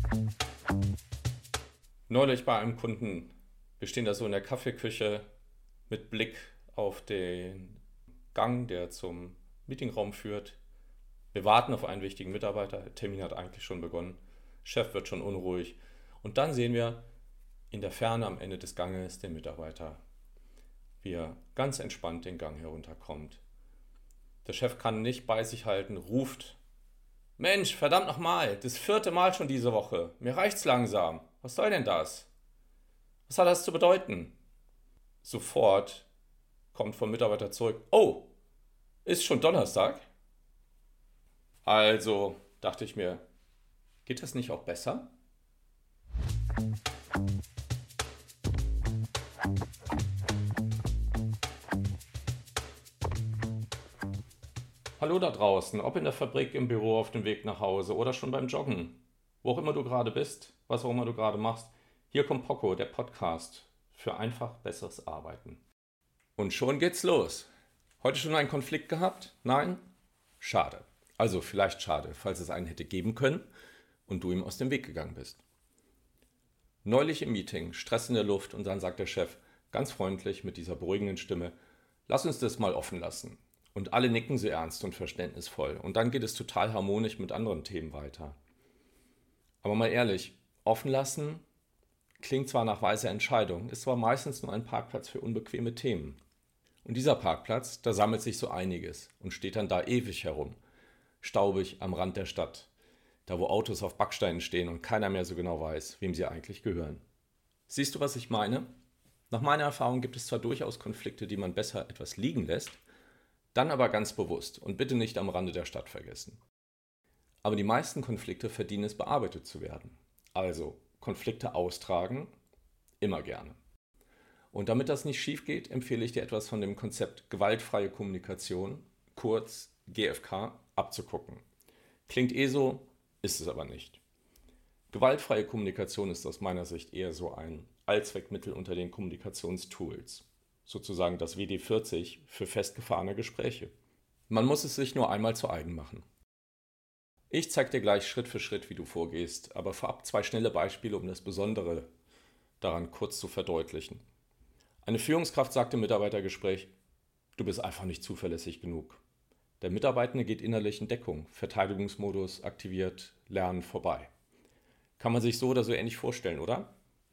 Neulich bei einem Kunden, wir stehen da so in der Kaffeeküche mit Blick auf den Gang, der zum Meetingraum führt. Wir warten auf einen wichtigen Mitarbeiter, der Termin hat eigentlich schon begonnen, Chef wird schon unruhig und dann sehen wir in der Ferne am Ende des Ganges den Mitarbeiter, wie er ganz entspannt den Gang herunterkommt. Der Chef kann nicht bei sich halten, ruft: Mensch, verdammt nochmal, das 4. Mal schon diese Woche. Mir reicht's langsam. Was soll denn das? Was hat das zu bedeuten? Sofort kommt vom Mitarbeiter zurück: Oh, ist schon Donnerstag? Also dachte ich mir, geht das nicht auch besser? Hallo da draußen, ob in der Fabrik, im Büro, auf dem Weg nach Hause oder schon beim Joggen. Wo auch immer du gerade bist, was auch immer du gerade machst, hier kommt Poco, der Podcast für einfach besseres Arbeiten. Und schon geht's los. Heute schon einen Konflikt gehabt? Nein? Schade. Also vielleicht schade, falls es einen hätte geben können und du ihm aus dem Weg gegangen bist. Neulich im Meeting, Stress in der Luft und dann sagt der Chef ganz freundlich mit dieser beruhigenden Stimme: Lass uns das mal offen lassen. Und alle nicken so ernst und verständnisvoll. Und dann geht es total harmonisch mit anderen Themen weiter. Aber mal ehrlich, offen lassen klingt zwar nach weiser Entscheidung, ist aber meistens nur ein Parkplatz für unbequeme Themen. Und dieser Parkplatz, da sammelt sich so einiges und steht dann da ewig herum. Staubig am Rand der Stadt. Da wo Autos auf Backsteinen stehen und keiner mehr so genau weiß, wem sie eigentlich gehören. Siehst du, was ich meine? Nach meiner Erfahrung gibt es zwar durchaus Konflikte, die man besser etwas liegen lässt, dann aber ganz bewusst und bitte nicht am Rande der Stadt vergessen. Aber die meisten Konflikte verdienen es, bearbeitet zu werden. Also Konflikte austragen, immer gerne. Und damit das nicht schief geht, empfehle ich dir etwas von dem Konzept gewaltfreie Kommunikation, kurz GFK, abzugucken. Klingt so, ist es aber nicht. Gewaltfreie Kommunikation ist aus meiner Sicht eher so ein Allzweckmittel unter den Kommunikationstools. Sozusagen das WD-40 für festgefahrene Gespräche. Man muss es sich nur einmal zu eigen machen. Ich zeige dir gleich Schritt für Schritt, wie du vorgehst, aber vorab 2 schnelle Beispiele, um das Besondere daran kurz zu verdeutlichen. Eine Führungskraft sagt im Mitarbeitergespräch: Du bist einfach nicht zuverlässig genug. Der Mitarbeitende geht innerlich in Deckung, Verteidigungsmodus aktiviert, Lernen vorbei. Kann man sich so oder so ähnlich vorstellen, oder?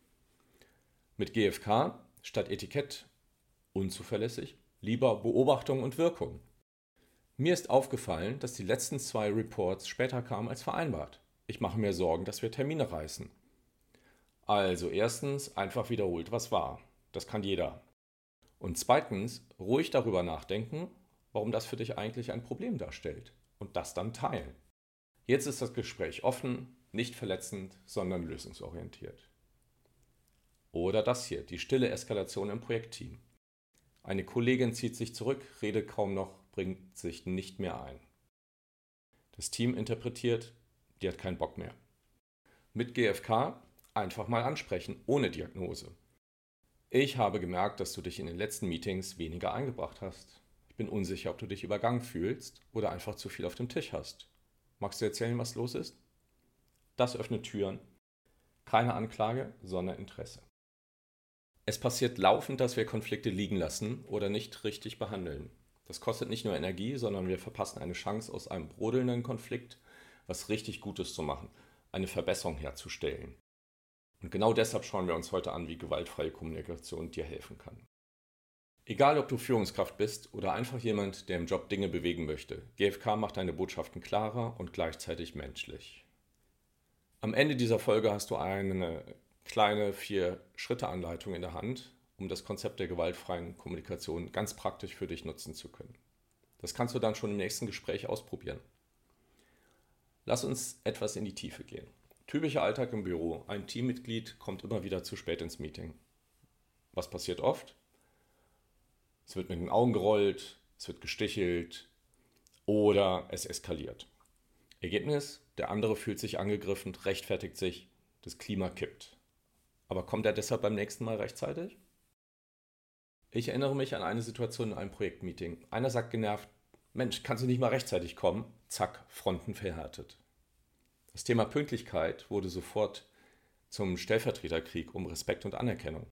Mit GFK statt Etikett unzuverlässig, lieber Beobachtung und Wirkung. Mir ist aufgefallen, dass die letzten 2 Reports später kamen als vereinbart. Ich mache mir Sorgen, dass wir Termine reißen. Also erstens, einfach wiederholt, was war. Das kann jeder. Und zweitens, ruhig darüber nachdenken, warum das für dich eigentlich ein Problem darstellt. Und das dann teilen. Jetzt ist das Gespräch offen, nicht verletzend, sondern lösungsorientiert. Oder das hier, die stille Eskalation im Projektteam. Eine Kollegin zieht sich zurück, redet kaum noch, bringt sich nicht mehr ein. Das Team interpretiert, die hat keinen Bock mehr. Mit GFK einfach mal ansprechen, ohne Diagnose. Ich habe gemerkt, dass du dich in den letzten Meetings weniger eingebracht hast. Ich bin unsicher, ob du dich übergangen fühlst oder einfach zu viel auf dem Tisch hast. Magst du erzählen, was los ist? Das öffnet Türen. Keine Anklage, sondern Interesse. Es passiert laufend, dass wir Konflikte liegen lassen oder nicht richtig behandeln. Das kostet nicht nur Energie, sondern wir verpassen eine Chance, aus einem brodelnden Konflikt was richtig Gutes zu machen, eine Verbesserung herzustellen. Und genau deshalb schauen wir uns heute an, wie gewaltfreie Kommunikation dir helfen kann. Egal, ob du Führungskraft bist oder einfach jemand, der im Job Dinge bewegen möchte, GFK macht deine Botschaften klarer und gleichzeitig menschlich. Am Ende dieser Folge hast du eine kleine 4-Schritte-Anleitung in der Hand, um das Konzept der gewaltfreien Kommunikation ganz praktisch für dich nutzen zu können. Das kannst du dann schon im nächsten Gespräch ausprobieren. Lass uns etwas in die Tiefe gehen. Typischer Alltag im Büro. Ein Teammitglied kommt immer wieder zu spät ins Meeting. Was passiert oft? Es wird mit den Augen gerollt, es wird gestichelt oder es eskaliert. Ergebnis: Der andere fühlt sich angegriffen, rechtfertigt sich, das Klima kippt. Aber kommt er deshalb beim nächsten Mal rechtzeitig? Ich erinnere mich an eine Situation in einem Projektmeeting. Einer sagt genervt: Mensch, kannst du nicht mal rechtzeitig kommen? Zack, Fronten verhärtet. Das Thema Pünktlichkeit wurde sofort zum Stellvertreterkrieg um Respekt und Anerkennung.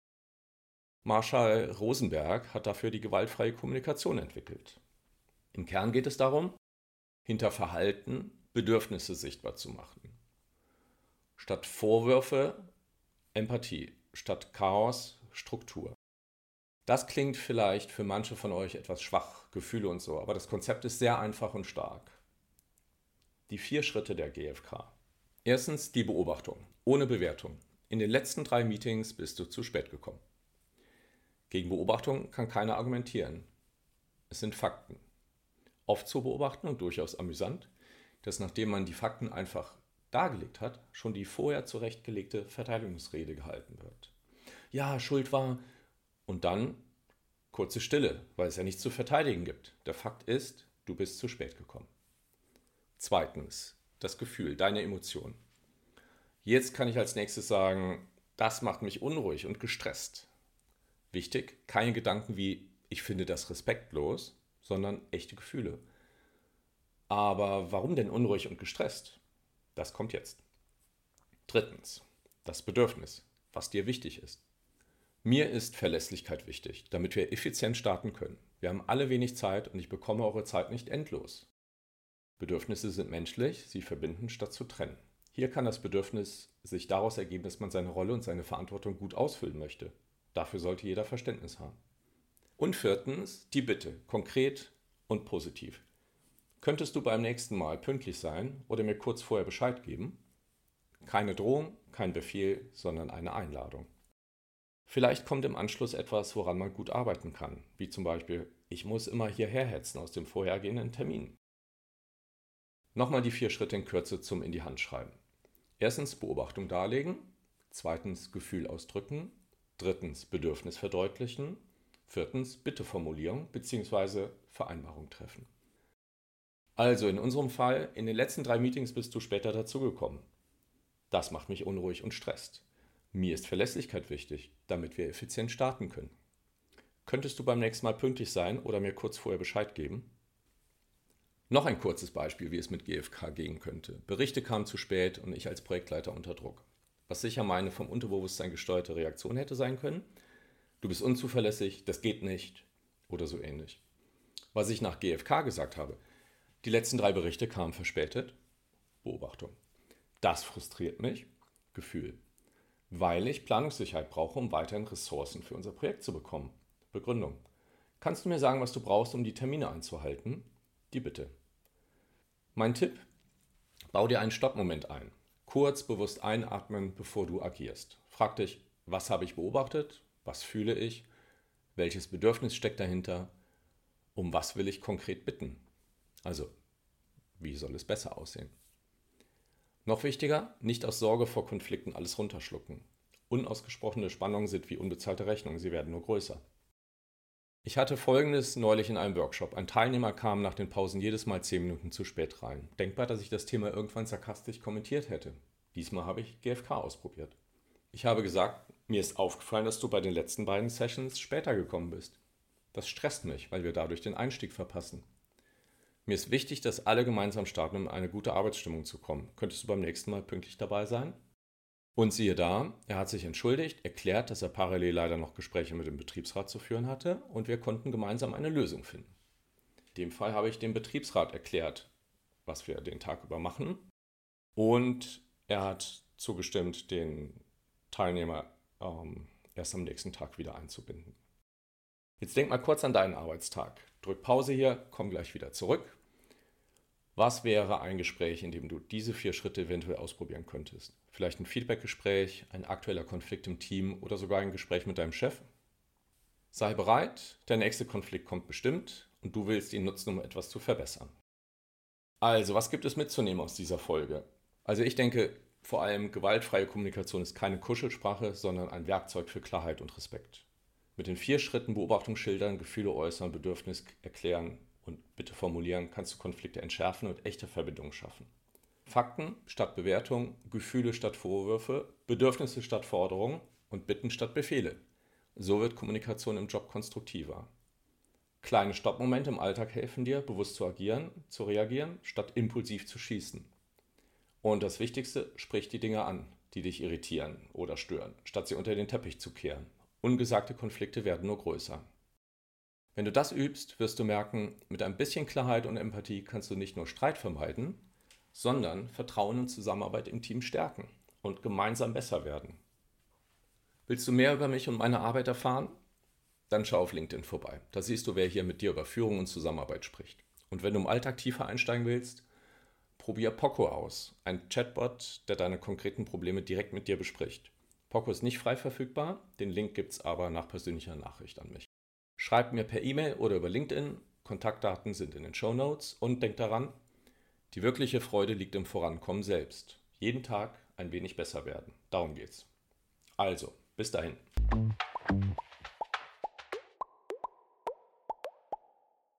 Marshall Rosenberg hat dafür die gewaltfreie Kommunikation entwickelt. Im Kern geht es darum, hinter Verhalten Bedürfnisse sichtbar zu machen. Statt Vorwürfe Empathie, statt Chaos Struktur. Das klingt vielleicht für manche von euch etwas schwach, Gefühle und so, aber das Konzept ist sehr einfach und stark. Die 4 Schritte der GfK. Erstens die Beobachtung, ohne Bewertung. In den letzten 3 Meetings bist du zu spät gekommen. Gegen Beobachtung kann keiner argumentieren. Es sind Fakten. Oft zu beobachten und durchaus amüsant, dass nachdem man die Fakten einfach dargelegt hat, schon die vorher zurechtgelegte Verteidigungsrede gehalten wird. Ja, Schuld war... Und dann kurze Stille, weil es ja nichts zu verteidigen gibt. Der Fakt ist, du bist zu spät gekommen. Zweitens, das Gefühl, deine Emotion. Jetzt kann ich als nächstes sagen, das macht mich unruhig und gestresst. Wichtig, keine Gedanken wie, ich finde das respektlos, sondern echte Gefühle. Aber warum denn unruhig und gestresst? Das kommt jetzt. Drittens, das Bedürfnis, was dir wichtig ist. Mir ist Verlässlichkeit wichtig, damit wir effizient starten können. Wir haben alle wenig Zeit und ich bekomme eure Zeit nicht endlos. Bedürfnisse sind menschlich, sie verbinden statt zu trennen. Hier kann das Bedürfnis sich daraus ergeben, dass man seine Rolle und seine Verantwortung gut ausfüllen möchte. Dafür sollte jeder Verständnis haben. Und viertens, die Bitte, konkret und positiv. Könntest du beim nächsten Mal pünktlich sein oder mir kurz vorher Bescheid geben? Keine Drohung, kein Befehl, sondern eine Einladung. Vielleicht kommt im Anschluss etwas, woran man gut arbeiten kann, wie zum Beispiel, ich muss immer hierher hetzen aus dem vorhergehenden Termin. Nochmal die 4 Schritte in Kürze zum in die Hand schreiben. Erstens Beobachtung darlegen, zweitens Gefühl ausdrücken, drittens Bedürfnis verdeutlichen, viertens Bitte-Formulierung bzw. Vereinbarung treffen. Also in unserem Fall, in den letzten 3 Meetings bist du später dazugekommen. Das macht mich unruhig und stresst. Mir ist Verlässlichkeit wichtig, damit wir effizient starten können. Könntest du beim nächsten Mal pünktlich sein oder mir kurz vorher Bescheid geben? Noch ein kurzes Beispiel, wie es mit GfK gehen könnte. Berichte kamen zu spät und ich als Projektleiter unter Druck. Was sicher meine vom Unterbewusstsein gesteuerte Reaktion hätte sein können. Du bist unzuverlässig, das geht nicht oder so ähnlich. Was ich nach GfK gesagt habe, die letzten 3 Berichte kamen verspätet. Beobachtung. Das frustriert mich. Gefühl. Weil ich Planungssicherheit brauche, um weiterhin Ressourcen für unser Projekt zu bekommen. Begründung. Kannst du mir sagen, was du brauchst, um die Termine einzuhalten? Die Bitte. Mein Tipp, bau dir einen Stoppmoment ein. Kurz bewusst einatmen, bevor du agierst. Frag dich, was habe ich beobachtet? Was fühle ich? Welches Bedürfnis steckt dahinter? Um was will ich konkret bitten? Also, wie soll es besser aussehen? Noch wichtiger, nicht aus Sorge vor Konflikten alles runterschlucken. Unausgesprochene Spannungen sind wie unbezahlte Rechnungen, sie werden nur größer. Ich hatte Folgendes neulich in einem Workshop. Ein Teilnehmer kam nach den Pausen jedes Mal 10 Minuten zu spät rein. Denkbar, dass ich das Thema irgendwann sarkastisch kommentiert hätte. Diesmal habe ich GfK ausprobiert. Ich habe gesagt, mir ist aufgefallen, dass du bei den letzten beiden Sessions später gekommen bist. Das stresst mich, weil wir dadurch den Einstieg verpassen. Mir ist wichtig, dass alle gemeinsam starten, um in eine gute Arbeitsstimmung zu kommen. Könntest du beim nächsten Mal pünktlich dabei sein? Und siehe da, er hat sich entschuldigt, erklärt, dass er parallel leider noch Gespräche mit dem Betriebsrat zu führen hatte und wir konnten gemeinsam eine Lösung finden. In dem Fall habe ich dem Betriebsrat erklärt, was wir den Tag über machen und er hat zugestimmt, den Teilnehmer erst am nächsten Tag wieder einzubinden. Jetzt denk mal kurz an deinen Arbeitstag. Drück Pause hier, komm gleich wieder zurück. Was wäre ein Gespräch, in dem du diese 4 Schritte eventuell ausprobieren könntest? Vielleicht ein Feedbackgespräch, ein aktueller Konflikt im Team oder sogar ein Gespräch mit deinem Chef? Sei bereit, der nächste Konflikt kommt bestimmt und du willst ihn nutzen, um etwas zu verbessern. Also, was gibt es mitzunehmen aus dieser Folge? Also ich denke, vor allem gewaltfreie Kommunikation ist keine Kuschelsprache, sondern ein Werkzeug für Klarheit und Respekt. Mit den 4 Schritten Beobachtung schildern, Gefühle äußern, Bedürfnis erklären und Bitte formulieren, kannst du Konflikte entschärfen und echte Verbindungen schaffen. Fakten statt Bewertung, Gefühle statt Vorwürfe, Bedürfnisse statt Forderungen und Bitten statt Befehle. So wird Kommunikation im Job konstruktiver. Kleine Stoppmomente im Alltag helfen dir, bewusst zu agieren, zu reagieren, statt impulsiv zu schießen. Und das Wichtigste, sprich die Dinge an, die dich irritieren oder stören, statt sie unter den Teppich zu kehren. Ungesagte Konflikte werden nur größer. Wenn du das übst, wirst du merken, mit ein bisschen Klarheit und Empathie kannst du nicht nur Streit vermeiden, sondern Vertrauen und Zusammenarbeit im Team stärken und gemeinsam besser werden. Willst du mehr über mich und meine Arbeit erfahren? Dann schau auf LinkedIn vorbei. Da siehst du, wer hier mit dir über Führung und Zusammenarbeit spricht. Und wenn du im Alltag tiefer einsteigen willst, probier Poco aus, ein Chatbot, der deine konkreten Probleme direkt mit dir bespricht. Poco ist nicht frei verfügbar, den Link gibt es aber nach persönlicher Nachricht an mich. Schreib mir per E-Mail oder über LinkedIn, Kontaktdaten sind in den Shownotes und denk daran, die wirkliche Freude liegt im Vorankommen selbst. Jeden Tag ein wenig besser werden. Darum geht's. Also, bis dahin.